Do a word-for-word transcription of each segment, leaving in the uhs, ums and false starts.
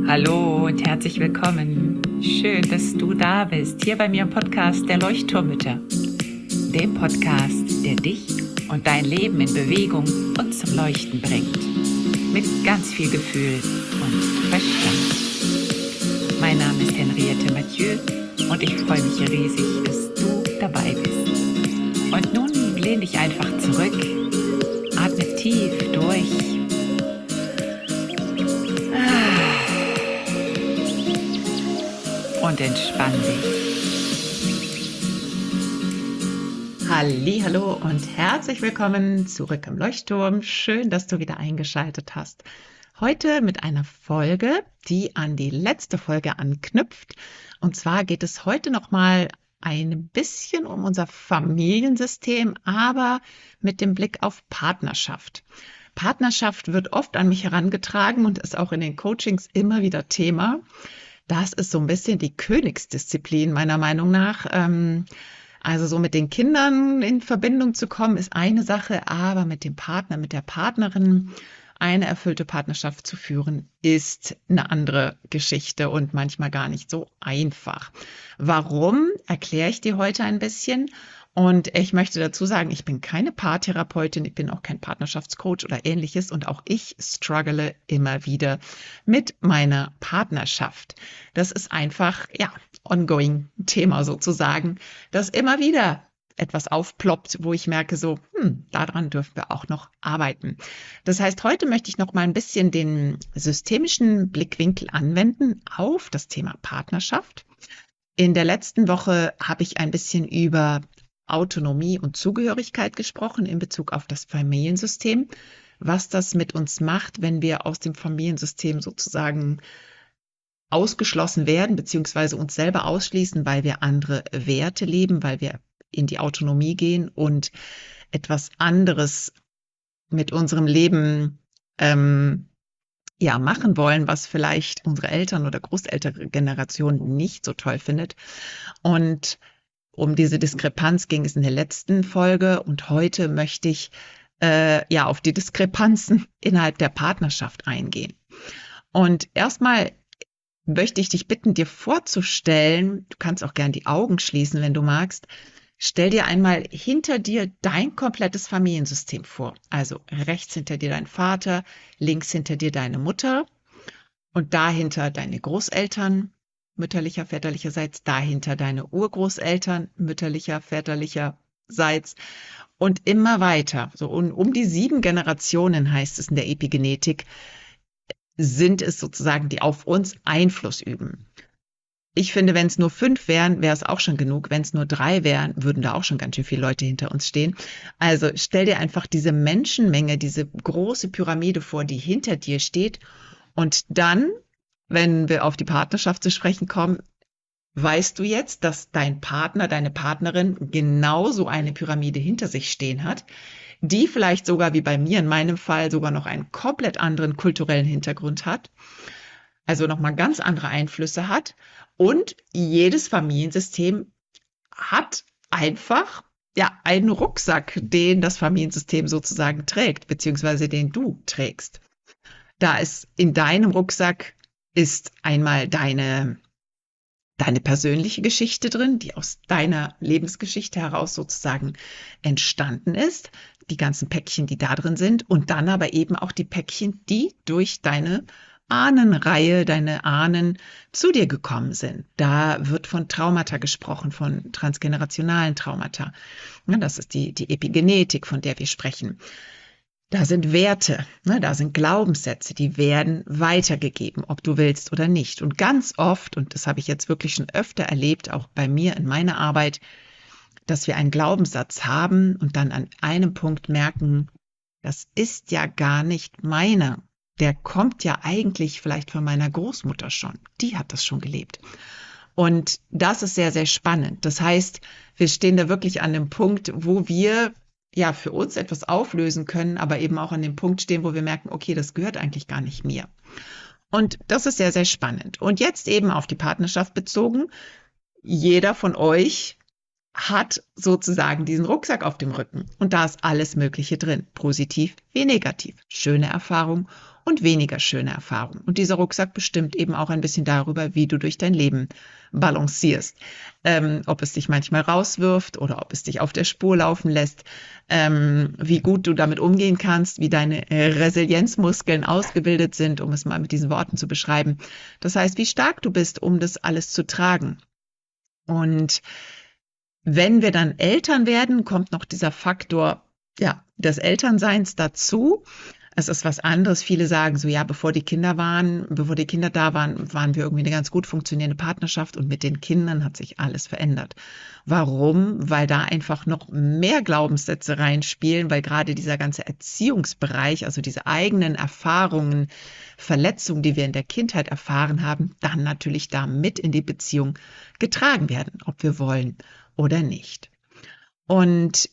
Hallo und herzlich willkommen. Schön, dass du da bist, hier bei mir im Podcast der Leuchtturmmütter. Dem Podcast, der dich und dein Leben in Bewegung und zum Leuchten bringt. Mit ganz viel Gefühl und Verstand. Mein Name ist Henriette Mathieu und ich freue mich riesig, dass du dabei bist. Und nun lehn dich einfach zurück, atme tief durch. Und entspann dich. Hallihallo und herzlich willkommen zurück im Leuchtturm. Schön, dass du wieder eingeschaltet hast. Heute mit einer Folge, die an die letzte Folge anknüpft. Und zwar geht es heute nochmal ein bisschen um unser Familiensystem, aber mit dem Blick auf Partnerschaft. Partnerschaft wird oft an mich herangetragen und ist auch in den Coachings immer wieder Thema. Das ist so ein bisschen die Königsdisziplin meiner Meinung nach. Also so mit den Kindern in Verbindung zu kommen, ist eine Sache, aber mit dem Partner, mit der Partnerin eine erfüllte Partnerschaft zu führen, ist eine andere Geschichte und manchmal gar nicht so einfach. Warum, erkläre ich dir heute ein bisschen. Und ich möchte dazu sagen, ich bin keine Paartherapeutin, ich bin auch kein Partnerschaftscoach oder ähnliches und auch ich struggle immer wieder mit meiner Partnerschaft. Das ist einfach, ja, ongoing Thema sozusagen, dass immer wieder etwas aufploppt, wo ich merke so, hm, daran dürfen wir auch noch arbeiten. Das heißt, heute möchte ich noch mal ein bisschen den systemischen Blickwinkel anwenden auf das Thema Partnerschaft. In der letzten Woche habe ich ein bisschen über Autonomie und Zugehörigkeit gesprochen in Bezug auf das Familiensystem, was das mit uns macht, wenn wir aus dem Familiensystem sozusagen ausgeschlossen werden, beziehungsweise uns selber ausschließen, weil wir andere Werte leben, weil wir in die Autonomie gehen und etwas anderes mit unserem Leben ähm, ja, machen wollen, was vielleicht unsere Eltern- oder Großelterngeneration nicht so toll findet. Und um diese Diskrepanz ging es in der letzten Folge und heute möchte ich äh, ja auf die Diskrepanzen innerhalb der Partnerschaft eingehen. Und erstmal möchte ich dich bitten, dir vorzustellen, du kannst auch gern die Augen schließen, wenn du magst. Stell dir einmal hinter dir dein komplettes Familiensystem vor. Also rechts hinter dir dein Vater, links hinter dir deine Mutter und dahinter deine Großeltern, mütterlicher, väterlicherseits, dahinter deine Urgroßeltern, mütterlicher, väterlicherseits und immer weiter. So um, um die sieben Generationen, heißt es in der Epigenetik, sind es sozusagen, die auf uns Einfluss üben. Ich finde, wenn es nur fünf wären, wäre es auch schon genug. Wenn es nur drei wären, würden da auch schon ganz schön viele Leute hinter uns stehen. Also stell dir einfach diese Menschenmenge, diese große Pyramide vor, die hinter dir steht. Und dann, wenn wir auf die Partnerschaft zu sprechen kommen, weißt du jetzt, dass dein Partner, deine Partnerin genauso eine Pyramide hinter sich stehen hat, die vielleicht sogar wie bei mir in meinem Fall sogar noch einen komplett anderen kulturellen Hintergrund hat, also nochmal ganz andere Einflüsse hat. Und jedes Familiensystem hat einfach ja einen Rucksack, den das Familiensystem sozusagen trägt, beziehungsweise den du trägst. Da ist in deinem Rucksack ist einmal deine, deine persönliche Geschichte drin, die aus deiner Lebensgeschichte heraus sozusagen entstanden ist, die ganzen Päckchen, die da drin sind, und dann aber eben auch die Päckchen, die durch deine Ahnenreihe, deine Ahnen zu dir gekommen sind. Da wird von Traumata gesprochen, von transgenerationalen Traumata. Ja, das ist die, die Epigenetik, von der wir sprechen. Da sind Werte, ne, da sind Glaubenssätze, die werden weitergegeben, ob du willst oder nicht. Und ganz oft, und das habe ich jetzt wirklich schon öfter erlebt, auch bei mir in meiner Arbeit, dass wir einen Glaubenssatz haben und dann an einem Punkt merken, das ist ja gar nicht meiner. Der kommt ja eigentlich vielleicht von meiner Großmutter schon. Die hat das schon gelebt. Und das ist sehr, sehr spannend. Das heißt, wir stehen da wirklich an dem Punkt, wo wir ja für uns etwas auflösen können, aber eben auch an dem Punkt stehen, wo wir merken, okay, das gehört eigentlich gar nicht mir. Und das ist sehr, sehr spannend. Und jetzt eben auf die Partnerschaft bezogen. Jeder von euch hat sozusagen diesen Rucksack auf dem Rücken und da ist alles Mögliche drin, positiv wie negativ, schöne Erfahrung und weniger schöne Erfahrung. Und dieser Rucksack bestimmt eben auch ein bisschen darüber, wie du durch dein Leben balancierst, ähm, ob es dich manchmal rauswirft oder ob es dich auf der Spur laufen lässt, ähm, wie gut du damit umgehen kannst, wie deine äh, Resilienzmuskeln ausgebildet sind, um es mal mit diesen Worten zu beschreiben. Das heißt, wie stark du bist, um das alles zu tragen. Und wenn wir dann Eltern werden, kommt noch dieser Faktor, ja, des Elternseins dazu. Es ist was anderes. Viele sagen so, ja, bevor die Kinder waren, bevor die Kinder da waren, waren wir irgendwie eine ganz gut funktionierende Partnerschaft und mit den Kindern hat sich alles verändert. Warum? Weil da einfach noch mehr Glaubenssätze reinspielen, weil gerade dieser ganze Erziehungsbereich, also diese eigenen Erfahrungen, Verletzungen, die wir in der Kindheit erfahren haben, dann natürlich da mit in die Beziehung getragen werden, ob wir wollen oder nicht. Und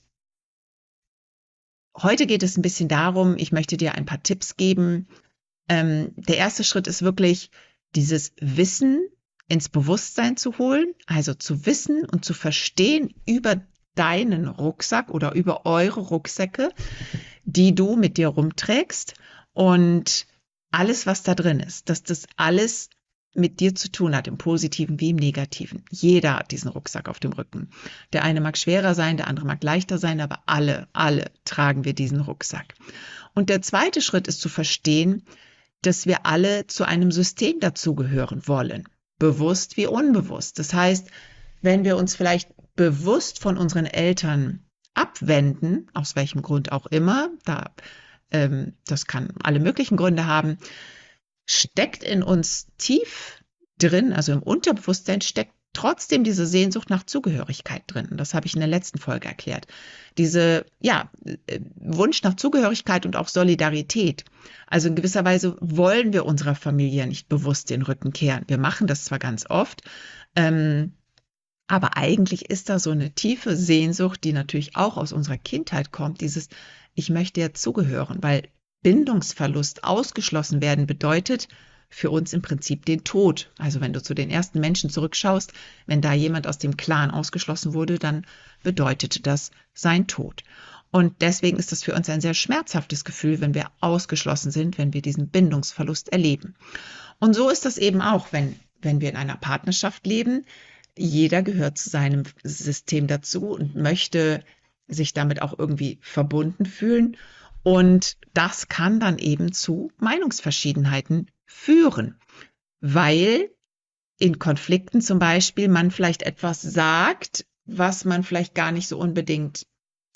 heute geht es ein bisschen darum, ich möchte dir ein paar Tipps geben. Ähm, der erste Schritt ist wirklich, dieses Wissen ins Bewusstsein zu holen, also zu wissen und zu verstehen über deinen Rucksack oder über eure Rucksäcke, die du mit dir rumträgst und alles, was da drin ist, dass das alles mit dir zu tun hat, im Positiven wie im Negativen. Jeder hat diesen Rucksack auf dem Rücken. Der eine mag schwerer sein, der andere mag leichter sein, aber alle, alle tragen wir diesen Rucksack. Und der zweite Schritt ist zu verstehen, dass wir alle zu einem System dazugehören wollen, bewusst wie unbewusst. Das heißt, wenn wir uns vielleicht bewusst von unseren Eltern abwenden, aus welchem Grund auch immer, da, ähm, das kann alle möglichen Gründe haben, steckt in uns tief drin, also im Unterbewusstsein steckt trotzdem diese Sehnsucht nach Zugehörigkeit drin. Das habe ich in der letzten Folge erklärt. Diese, ja, Wunsch nach Zugehörigkeit und auch Solidarität. Also in gewisser Weise wollen wir unserer Familie nicht bewusst den Rücken kehren. Wir machen das zwar ganz oft, ähm, aber eigentlich ist da so eine tiefe Sehnsucht, die natürlich auch aus unserer Kindheit kommt, dieses, ich möchte ja zugehören, weil Bindungsverlust, ausgeschlossen werden bedeutet für uns im Prinzip den Tod. Also wenn du zu den ersten Menschen zurückschaust, wenn da jemand aus dem Clan ausgeschlossen wurde, dann bedeutete das sein Tod. Und deswegen ist das für uns ein sehr schmerzhaftes Gefühl, wenn wir ausgeschlossen sind, wenn wir diesen Bindungsverlust erleben. Und so ist das eben auch, wenn, wenn wir in einer Partnerschaft leben. Jeder gehört zu seinem System dazu und möchte sich damit auch irgendwie verbunden fühlen. Und das kann dann eben zu Meinungsverschiedenheiten führen, weil in Konflikten zum Beispiel man vielleicht etwas sagt, was man vielleicht gar nicht so unbedingt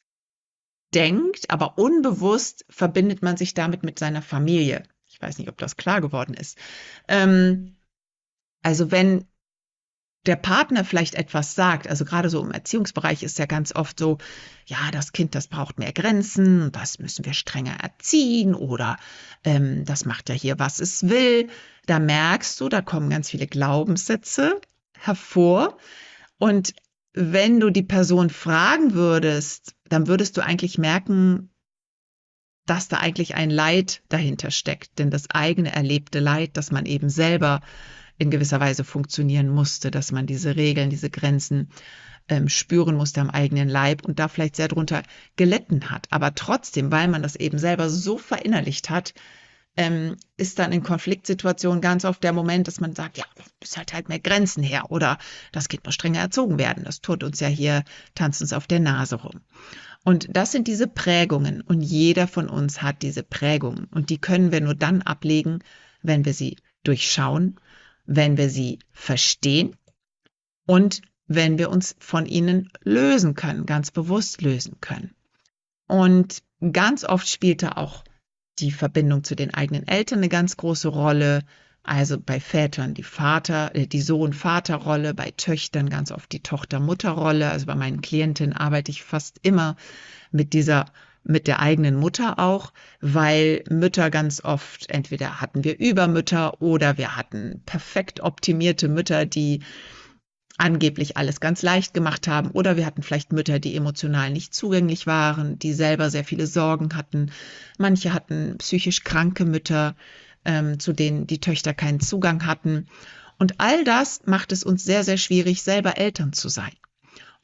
denkt, aber unbewusst verbindet man sich damit mit seiner Familie. Ich weiß nicht, ob das klar geworden ist. Ähm, also wenn der Partner vielleicht etwas sagt, also gerade so im Erziehungsbereich ist ja ganz oft so, ja, das Kind, das braucht mehr Grenzen, das müssen wir strenger erziehen oder ähm, das macht ja hier, was es will. Da merkst du, da kommen ganz viele Glaubenssätze hervor. Und wenn du die Person fragen würdest, dann würdest du eigentlich merken, dass da eigentlich ein Leid dahinter steckt. Denn das eigene erlebte Leid, das man eben selber in gewisser Weise funktionieren musste, dass man diese Regeln, diese Grenzen ähm, spüren musste am eigenen Leib und da vielleicht sehr drunter gelitten hat. Aber trotzdem, weil man das eben selber so verinnerlicht hat, ähm, ist dann in Konfliktsituationen ganz oft der Moment, dass man sagt, ja, es halt halt mehr Grenzen her oder das Kind muss strenger erzogen werden. Das tut uns ja hier, tanzt uns auf der Nase rum. Und das sind diese Prägungen und jeder von uns hat diese Prägungen und die können wir nur dann ablegen, wenn wir sie durchschauen, wenn wir sie verstehen und wenn wir uns von ihnen lösen können, ganz bewusst lösen können. Und ganz oft spielt da auch die Verbindung zu den eigenen Eltern eine ganz große Rolle. Also bei Vätern die Vater, äh, die Sohn-Vater-Rolle, bei Töchtern ganz oft die Tochter-Mutter-Rolle. Also bei meinen Klientinnen arbeite ich fast immer mit dieser mit der eigenen Mutter auch, weil Mütter ganz oft, entweder hatten wir Übermütter oder wir hatten perfekt optimierte Mütter, die angeblich alles ganz leicht gemacht haben, oder wir hatten vielleicht Mütter, die emotional nicht zugänglich waren, die selber sehr viele Sorgen hatten. Manche hatten psychisch kranke Mütter, ähm, zu denen die Töchter keinen Zugang hatten. Und all das macht es uns sehr, sehr schwierig, selber Eltern zu sein.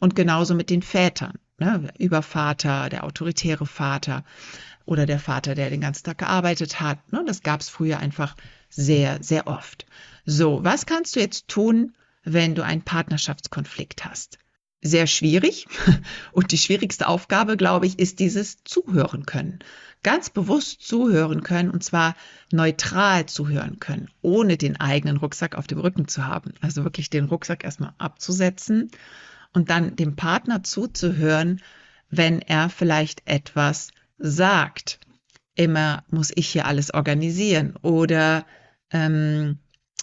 Und genauso mit den Vätern, ne? Übervater, der autoritäre Vater oder der Vater, der den ganzen Tag gearbeitet hat. Ne? Das gab es früher einfach sehr, sehr oft. So, was kannst du jetzt tun, wenn du einen Partnerschaftskonflikt hast? Sehr schwierig. Und die schwierigste Aufgabe, glaube ich, ist dieses Zuhören können. Ganz bewusst zuhören können und zwar neutral zuhören können, ohne den eigenen Rucksack auf dem Rücken zu haben. Also wirklich den Rucksack erstmal abzusetzen und dann dem Partner zuzuhören, wenn er vielleicht etwas sagt. Immer muss ich hier alles organisieren oder ähm,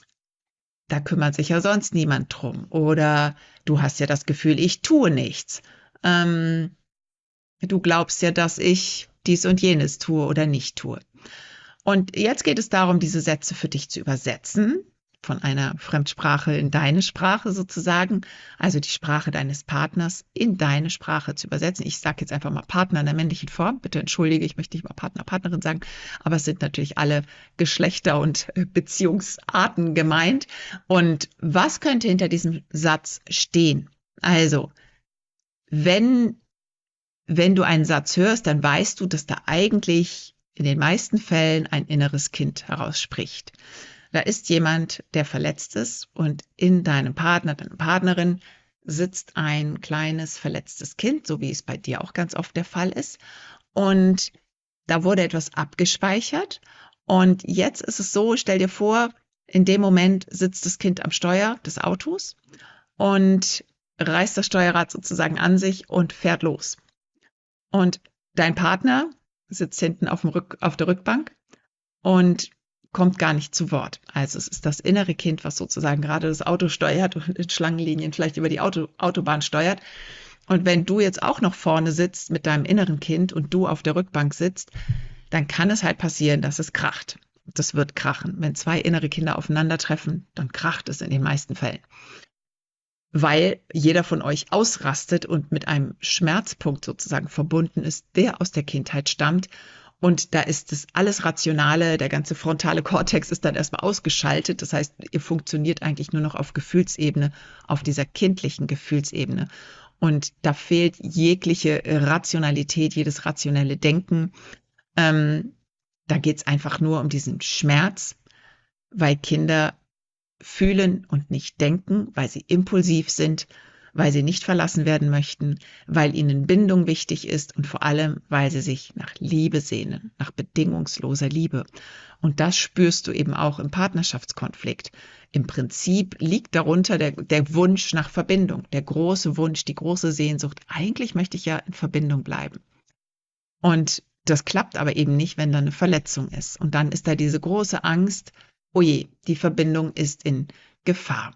da kümmert sich ja sonst niemand drum. Oder du hast ja das Gefühl, ich tue nichts. Ähm, du glaubst ja, dass ich dies und jenes tue oder nicht tue. Und jetzt geht es darum, diese Sätze für dich zu übersetzen, von einer Fremdsprache in deine Sprache sozusagen, also die Sprache deines Partners in deine Sprache zu übersetzen. Ich sage jetzt einfach mal Partner in der männlichen Form. Bitte entschuldige, ich möchte nicht mal Partner, Partnerin sagen, aber es sind natürlich alle Geschlechter und Beziehungsarten gemeint. Und was könnte hinter diesem Satz stehen? Also, wenn wenn du einen Satz hörst, dann weißt du, dass da eigentlich in den meisten Fällen ein inneres Kind herausspricht. Da ist jemand, der verletzt ist und in deinem Partner, deiner Partnerin sitzt ein kleines verletztes Kind, so wie es bei dir auch ganz oft der Fall ist. Und da wurde etwas abgespeichert. Und jetzt ist es so, stell dir vor, in dem Moment sitzt das Kind am Steuer des Autos und reißt das Steuerrad sozusagen an sich und fährt los. Und dein Partner sitzt hinten auf, dem Rück, auf der Rückbank und kommt gar nicht zu Wort. Also es ist das innere Kind, was sozusagen gerade das Auto steuert und in Schlangenlinien vielleicht über die Auto, Autobahn steuert. Und wenn du jetzt auch noch vorne sitzt mit deinem inneren Kind und du auf der Rückbank sitzt, dann kann es halt passieren, dass es kracht. Das wird krachen. Wenn zwei innere Kinder aufeinandertreffen, dann kracht es in den meisten Fällen. Weil jeder von euch ausrastet und mit einem Schmerzpunkt sozusagen verbunden ist, der aus der Kindheit stammt. Und da ist das alles Rationale, der ganze frontale Kortex ist dann erstmal ausgeschaltet. Das heißt, ihr funktioniert eigentlich nur noch auf Gefühlsebene, auf dieser kindlichen Gefühlsebene. Und da fehlt jegliche Rationalität, jedes rationelle Denken. Ähm, da geht's einfach nur um diesen Schmerz, weil Kinder fühlen und nicht denken, weil sie impulsiv sind, weil sie nicht verlassen werden möchten, weil ihnen Bindung wichtig ist und vor allem, weil sie sich nach Liebe sehnen, nach bedingungsloser Liebe. Und das spürst du eben auch im Partnerschaftskonflikt. Im Prinzip liegt darunter der, der Wunsch nach Verbindung, der große Wunsch, die große Sehnsucht. Eigentlich möchte ich ja in Verbindung bleiben. Und das klappt aber eben nicht, wenn da eine Verletzung ist. Und dann ist da diese große Angst, oh je, die Verbindung ist in Gefahr.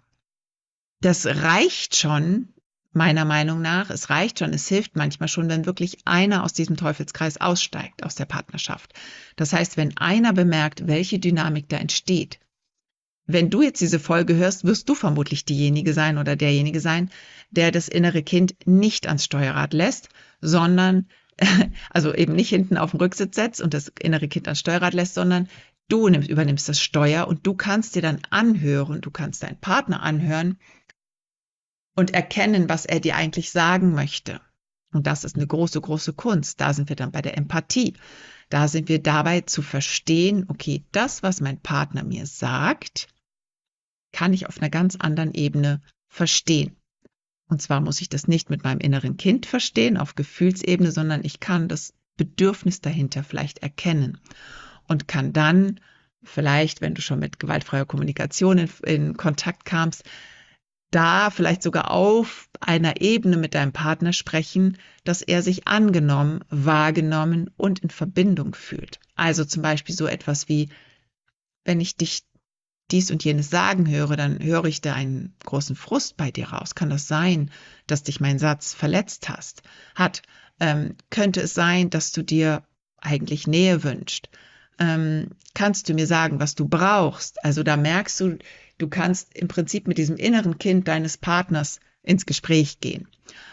Das reicht schon, meiner Meinung nach, es reicht schon, es hilft manchmal schon, wenn wirklich einer aus diesem Teufelskreis aussteigt, aus der Partnerschaft. Das heißt, wenn einer bemerkt, welche Dynamik da entsteht. Wenn du jetzt diese Folge hörst, wirst du vermutlich diejenige sein oder derjenige sein, der das innere Kind nicht ans Steuerrad lässt, sondern, also eben nicht hinten auf dem Rücksitz setzt und das innere Kind ans Steuerrad lässt, sondern du nimmst, übernimmst das Steuer und du kannst dir dann anhören, du kannst deinen Partner anhören und erkennen, was er dir eigentlich sagen möchte. Und das ist eine große, große Kunst. Da sind wir dann bei der Empathie. Da sind wir dabei zu verstehen, okay, das, was mein Partner mir sagt, kann ich auf einer ganz anderen Ebene verstehen. Und zwar muss ich das nicht mit meinem inneren Kind verstehen, auf Gefühlsebene, sondern ich kann das Bedürfnis dahinter vielleicht erkennen. Und kann dann vielleicht, wenn du schon mit gewaltfreier Kommunikation in, in Kontakt kamst, da vielleicht sogar auf einer Ebene mit deinem Partner sprechen, dass er sich angenommen, wahrgenommen und in Verbindung fühlt. Also zum Beispiel so etwas wie, wenn ich dich dies und jenes sagen höre, dann höre ich da einen großen Frust bei dir raus. Kann das sein, dass dich mein Satz verletzt hast, hat? Ähm, könnte es sein, dass du dir eigentlich Nähe wünschst? Ähm, kannst du mir sagen, was du brauchst? Also da merkst du, du kannst im Prinzip mit diesem inneren Kind deines Partners ins Gespräch gehen.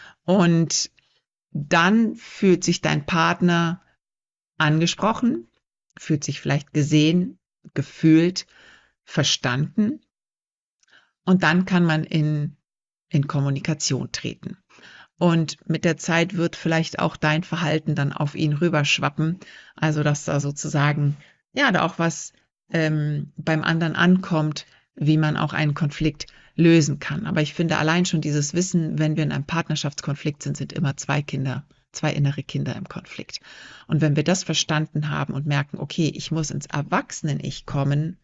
Und dann fühlt sich dein Partner angesprochen, fühlt sich vielleicht gesehen, gefühlt, verstanden. Und dann kann man in, in Kommunikation treten. Und mit der Zeit wird vielleicht auch dein Verhalten dann auf ihn rüberschwappen. Also, dass da sozusagen, ja, da auch was ähm, beim anderen ankommt, wie man auch einen Konflikt lösen kann. Aber ich finde allein schon dieses Wissen, wenn wir in einem Partnerschaftskonflikt sind, sind immer zwei Kinder, zwei innere Kinder im Konflikt. Und wenn wir das verstanden haben und merken, okay, ich muss ins Erwachsenen-Ich kommen,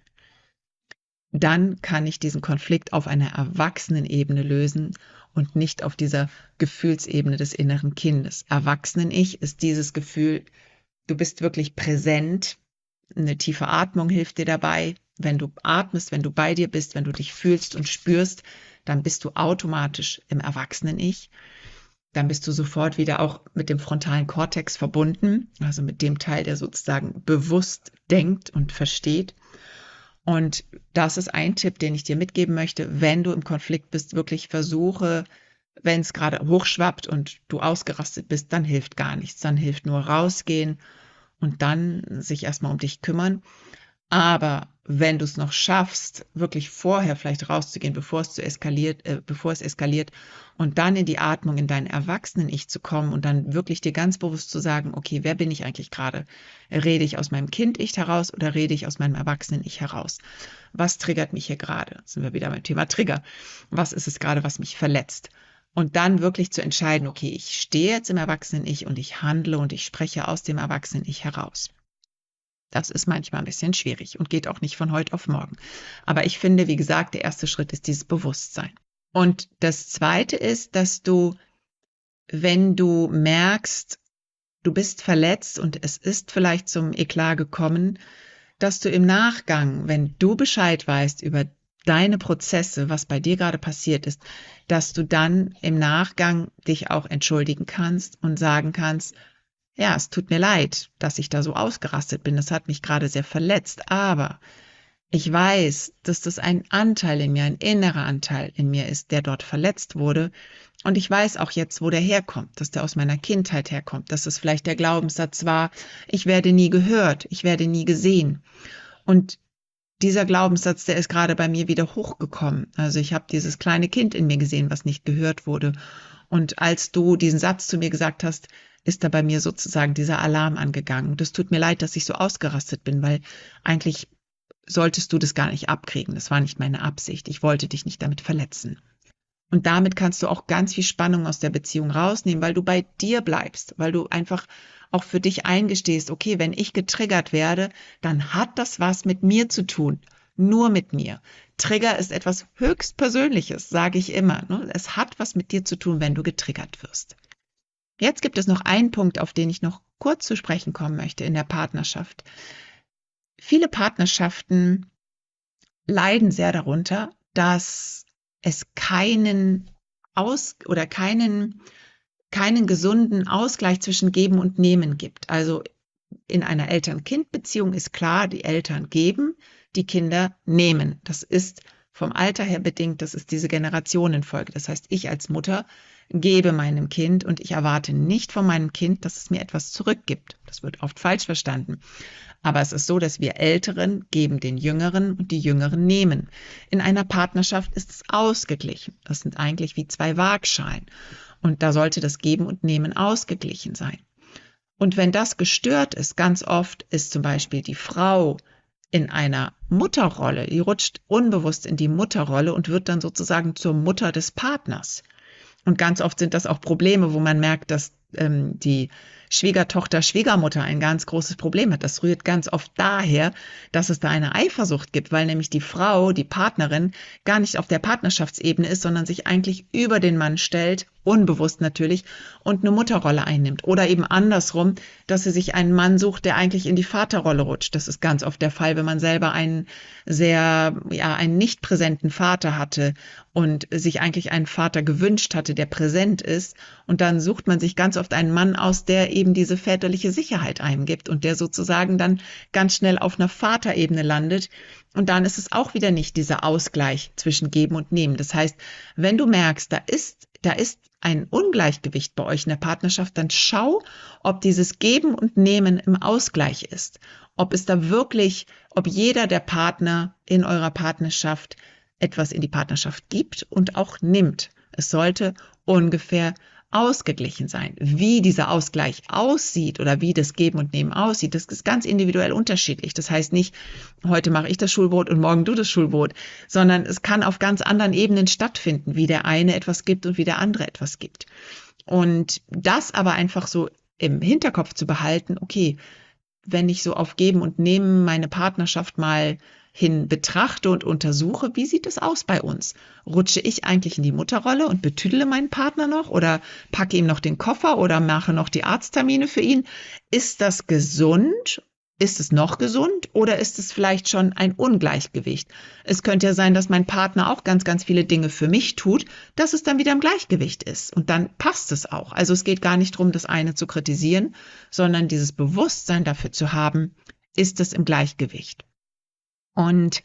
dann kann ich diesen Konflikt auf einer Erwachsenenebene lösen und nicht auf dieser Gefühlsebene des inneren Kindes. Erwachsenen-Ich ist dieses Gefühl, du bist wirklich präsent. Eine tiefe Atmung hilft dir dabei. Wenn du atmest, wenn du bei dir bist, wenn du dich fühlst und spürst, dann bist du automatisch im Erwachsenen-Ich. Dann bist du sofort wieder auch mit dem frontalen Kortex verbunden, also mit dem Teil, der sozusagen bewusst denkt und versteht. Und das ist ein Tipp, den ich dir mitgeben möchte. Wenn du im Konflikt bist, wirklich versuche, wenn es gerade hochschwappt und du ausgerastet bist, dann hilft gar nichts. Dann hilft nur rausgehen und dann sich erstmal um dich kümmern. Aber wenn du es noch schaffst, wirklich vorher vielleicht rauszugehen, bevor es zu eskaliert, äh, bevor es eskaliert und dann in die Atmung, in dein Erwachsenen-Ich zu kommen und dann wirklich dir ganz bewusst zu sagen, okay, wer bin ich eigentlich gerade? Rede ich aus meinem Kind-Ich heraus oder rede ich aus meinem Erwachsenen-Ich heraus? Was triggert mich hier gerade? Sind wir wieder beim Thema Trigger. Was ist es gerade, was mich verletzt? Und dann wirklich zu entscheiden, okay, ich stehe jetzt im Erwachsenen-Ich und ich handle und ich spreche aus dem Erwachsenen-Ich heraus. Das ist manchmal ein bisschen schwierig und geht auch nicht von heute auf morgen. Aber ich finde, wie gesagt, der erste Schritt ist dieses Bewusstsein. Und das zweite ist, dass du, wenn du merkst, du bist verletzt und es ist vielleicht zum Eklat gekommen, dass du im Nachgang, wenn du Bescheid weißt über deine Prozesse, was bei dir gerade passiert ist, dass du dann im Nachgang dich auch entschuldigen kannst und sagen kannst, ja, es tut mir leid, dass ich da so ausgerastet bin. Das hat mich gerade sehr verletzt. Aber ich weiß, dass das ein Anteil in mir, ein innerer Anteil in mir ist, der dort verletzt wurde. Und ich weiß auch jetzt, wo der herkommt, dass der aus meiner Kindheit herkommt, dass es vielleicht der Glaubenssatz war, ich werde nie gehört, ich werde nie gesehen. Und dieser Glaubenssatz, der ist gerade bei mir wieder hochgekommen. Also ich habe dieses kleine Kind in mir gesehen, was nicht gehört wurde. Und als du diesen Satz zu mir gesagt hast, ist da bei mir sozusagen dieser Alarm angegangen. Das tut mir leid, dass ich so ausgerastet bin, weil eigentlich solltest du das gar nicht abkriegen. Das war nicht meine Absicht. Ich wollte dich nicht damit verletzen. Und damit kannst du auch ganz viel Spannung aus der Beziehung rausnehmen, weil du bei dir bleibst, weil du einfach auch für dich eingestehst, okay, wenn ich getriggert werde, dann hat das was mit mir zu tun. Nur mit mir. Trigger ist etwas höchst Persönliches, sage ich immer. Es hat was mit dir zu tun, wenn du getriggert wirst. Jetzt gibt es noch einen Punkt, auf den ich noch kurz zu sprechen kommen möchte in der Partnerschaft. Viele Partnerschaften leiden sehr darunter, dass es keinen Aus- oder keinen, keinen gesunden Ausgleich zwischen Geben und Nehmen gibt. Also in einer Eltern-Kind-Beziehung ist klar, die Eltern geben, die Kinder nehmen. Das ist vom Alter her bedingt, das ist diese Generationenfolge. Das heißt, ich als Mutter gebe meinem Kind und ich erwarte nicht von meinem Kind, dass es mir etwas zurückgibt. Das wird oft falsch verstanden. Aber es ist so, dass wir Älteren geben den Jüngeren und die Jüngeren nehmen. In einer Partnerschaft ist es ausgeglichen. Das sind eigentlich wie zwei Waagschalen. Und da sollte das Geben und Nehmen ausgeglichen sein. Und wenn das gestört ist, ganz oft ist zum Beispiel die Frau in einer Mutterrolle, die rutscht unbewusst in die Mutterrolle und wird dann sozusagen zur Mutter des Partners. Und ganz oft sind das auch Probleme, wo man merkt, dass ähm, die Schwiegertochter, Schwiegermutter ein ganz großes Problem hat. Das rührt ganz oft daher, dass es da eine Eifersucht gibt, weil nämlich die Frau, die Partnerin, gar nicht auf der Partnerschaftsebene ist, sondern sich eigentlich über den Mann stellt, unbewusst natürlich, und eine Mutterrolle einnimmt. Oder eben andersrum, dass sie sich einen Mann sucht, der eigentlich in die Vaterrolle rutscht. Das ist ganz oft der Fall, wenn man selber einen sehr, ja, einen nicht präsenten Vater hatte und sich eigentlich einen Vater gewünscht hatte, der präsent ist. Und dann sucht man sich ganz oft einen Mann aus, der eben diese väterliche Sicherheit einem gibt und der sozusagen dann ganz schnell auf einer Vaterebene landet. Und dann ist es auch wieder nicht dieser Ausgleich zwischen Geben und Nehmen. Das heißt, wenn du merkst, da ist, da ist ein Ungleichgewicht bei euch in der Partnerschaft, dann schau, ob dieses Geben und Nehmen im Ausgleich ist. Ob es da wirklich, ob jeder der Partner in eurer Partnerschaft etwas in die Partnerschaft gibt und auch nimmt. Es sollte ungefähr ausgeglichen sein. Wie dieser Ausgleich aussieht oder wie das Geben und Nehmen aussieht, das ist ganz individuell unterschiedlich. Das heißt nicht, heute mache ich das Schulbrot und morgen du das Schulbrot, sondern es kann auf ganz anderen Ebenen stattfinden, wie der eine etwas gibt und wie der andere etwas gibt. Und das aber einfach so im Hinterkopf zu behalten, okay, wenn ich so auf Geben und Nehmen meine Partnerschaft mal hin betrachte und untersuche, wie sieht es aus bei uns? Rutsche ich eigentlich in die Mutterrolle und betüdele meinen Partner noch oder packe ihm noch den Koffer oder mache noch die Arzttermine für ihn? Ist das gesund? Ist es noch gesund oder ist es vielleicht schon ein Ungleichgewicht? Es könnte ja sein, dass mein Partner auch ganz, ganz viele Dinge für mich tut, dass es dann wieder im Gleichgewicht ist und dann passt es auch. Also es geht gar nicht darum, das eine zu kritisieren, sondern dieses Bewusstsein dafür zu haben, ist es im Gleichgewicht. Und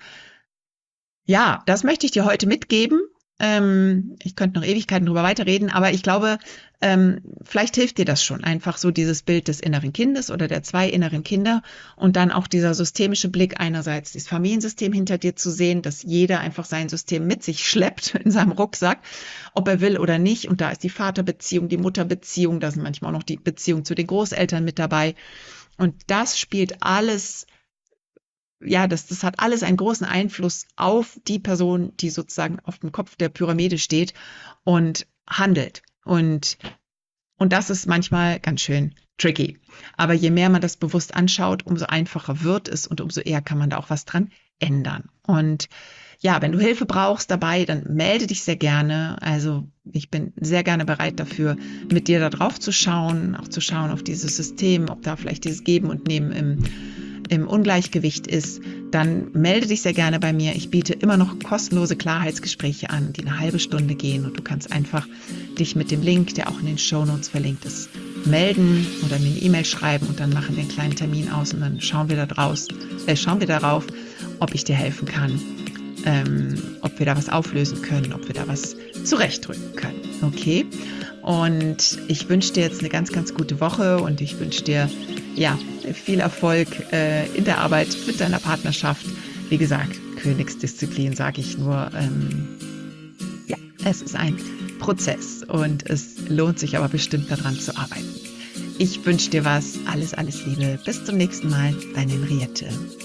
ja, das möchte ich dir heute mitgeben. Ähm, ich könnte noch Ewigkeiten drüber weiterreden, aber ich glaube, ähm, vielleicht hilft dir das schon. Einfach so dieses Bild des inneren Kindes oder der zwei inneren Kinder und dann auch dieser systemische Blick, einerseits das Familiensystem hinter dir zu sehen, dass jeder einfach sein System mit sich schleppt in seinem Rucksack, ob er will oder nicht. Und da ist die Vaterbeziehung, die Mutterbeziehung, da sind manchmal auch noch die Beziehung zu den Großeltern mit dabei. Und das spielt alles Ja, das, das hat alles einen großen Einfluss auf die Person, die sozusagen auf dem Kopf der Pyramide steht und handelt. Und, und das ist manchmal ganz schön tricky. Aber je mehr man das bewusst anschaut, umso einfacher wird es und umso eher kann man da auch was dran ändern. Und ja, wenn du Hilfe brauchst dabei, dann melde dich sehr gerne. Also ich bin sehr gerne bereit dafür, mit dir da drauf zu schauen, auch zu schauen auf dieses System, ob da vielleicht dieses Geben und Nehmen im im Ungleichgewicht ist, dann melde dich sehr gerne bei mir. Ich biete immer noch kostenlose Klarheitsgespräche an, die eine halbe Stunde gehen und du kannst einfach dich mit dem Link, der auch in den Shownotes verlinkt ist, melden oder mir eine E-Mail schreiben und dann machen wir einen kleinen Termin aus und dann schauen wir da draus, äh, schauen wir darauf, ob ich dir helfen kann, ähm, ob wir da was auflösen können, ob wir da was zurechtdrücken können. Okay? Und ich wünsche dir jetzt eine ganz, ganz gute Woche und ich wünsche dir ja, viel Erfolg äh, in der Arbeit mit deiner Partnerschaft. Wie gesagt, Königsdisziplin sage ich nur. Ähm, ja, es ist ein Prozess und es lohnt sich aber bestimmt daran zu arbeiten. Ich wünsche dir was. Alles, alles Liebe. Bis zum nächsten Mal. Deine Henriette.